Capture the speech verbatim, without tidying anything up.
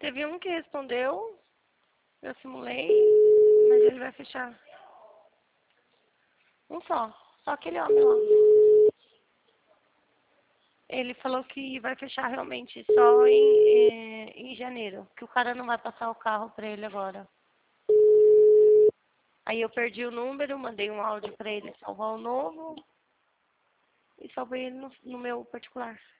Teve um que respondeu, eu simulei, mas ele vai fechar. Um só, só aquele homem lá. Ele falou que vai fechar realmente só em, eh, em janeiro, que o cara não vai passar o carro pra ele agora. Aí eu perdi o número, mandei um áudio pra ele salvar o novo e salvei ele no, no meu particular.